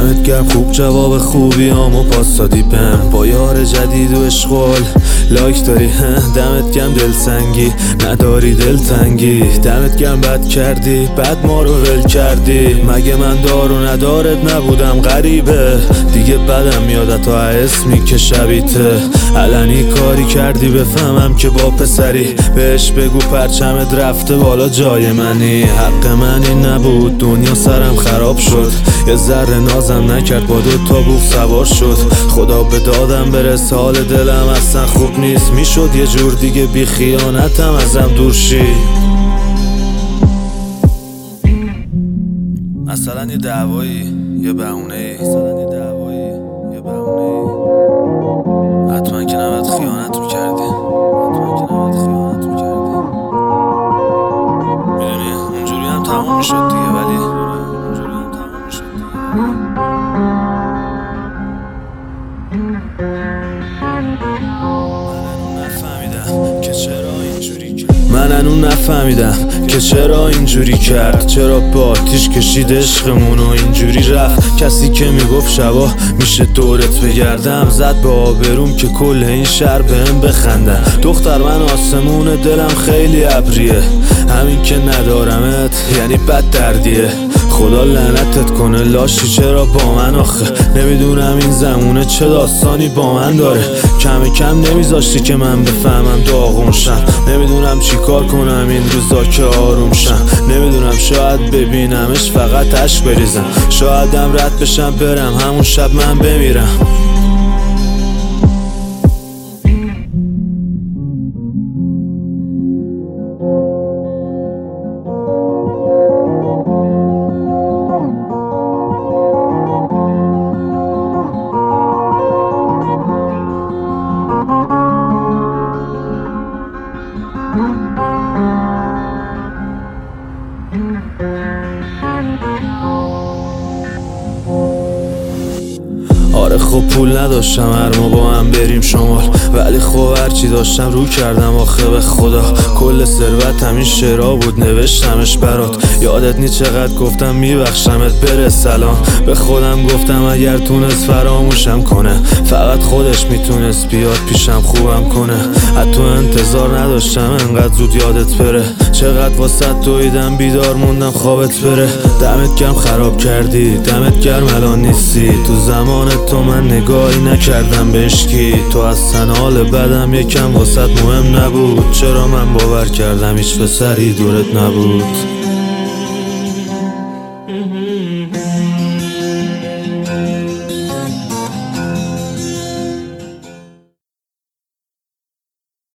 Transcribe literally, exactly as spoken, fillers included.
دمت گرم خوب جواب خوبیامو پاس دادی بهم. با یار جدید و اشغال لایک داری، دمت گرم دلسنگی نداری دلتنگی. دمت گرم بد کردی بعد ما رو ول کردی. مگه من دار و ندارت نبودم غریبه دیگه بدم میاد تا اسمی که شبیته. علنی کاری کردی بفهمم که با پسری، بهش بگو پرچمت رفته بالا جای منی. حق من این نبود دنیا سرم خراب شد، یه ذره نازم نکرد با دو تا بوق سوار شد. خدا به دادم برس حال دلم اصلا خوب نیست، میشد یه جور دیگه بی خیانتم ازم دور شی. مثلا یه دعوایی یه بهونه‌ای، مثلا یه دعوایی یه بهونه‌ای، حتما که نباید خیانت می‌کردی، حتما که نباید خیانت می‌کردی. میدونی اونجوری هم تموم میشد دیگه، ولی اونجوری هم تموم میشد دیگه. من هنوز نفهمیدم که چرا اینجوری کرد، چرا با آتیش کشید عشقمون و اینجوری رفت. کسی که میگفت شبا میشه دورت بگردم، زد به آبروم که کل این شهر بهم بخندن. دختر من آسمون دلم خیلی ابریه، همین که ندارمت یعنی بد دردیه. خدا لعنتت کنه لاشی چرا با من آخه، نمیدونم این زمونه چه داستانی با من داره. کم کم نمیذاشتی که من بفهمم داغون شم، نمیدونم چی کار کنم این روزا که آروم شم. نمیدونم شاید ببینمش فقط عشق بریزم، شایدم رد بشم برم همون شب من بمیرم. آره خب پول نداشتم هر ما با هم بریم شمال، ولی خب هرچی داشتم رو کردم آخه به خدا. کل ثروت همین شعرها بود نوشتمش برات، یادت نی چقدر گفتم میبخشمت بره سلام. به خودم گفتم اگر تونست فراموشم کنه، فقط خودش میتونست بیاد پیشم خوبم کنه. حتی انتظار نداشتم انقدر زود یادت بره، چقدر واسه دویدم بیدار موندم خوابت بره. دمت گرم خراب کردی، دمت گرم الان نیستی. تو زمان تو من نگاهی نکردم بهش کی، تو اصلا حال بدم یکم واسط مهم نبود. چرا من باور کردم هیچ پسری دورت نبود.